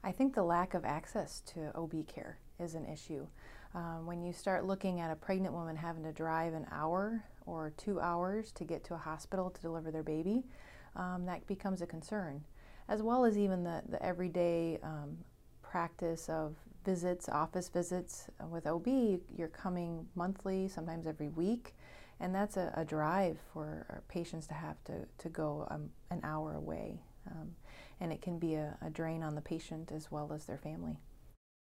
I think the lack of access to OB care is an issue. When you start looking at a pregnant woman having to drive an hour or 2 hours to get to a hospital to deliver their baby, that becomes a concern, as well as even the everyday practice of visits, office visits. With OB, you're coming monthly, sometimes every week, and that's a drive for our patients to have to go an hour away. And it can be a drain on the patient as well as their family.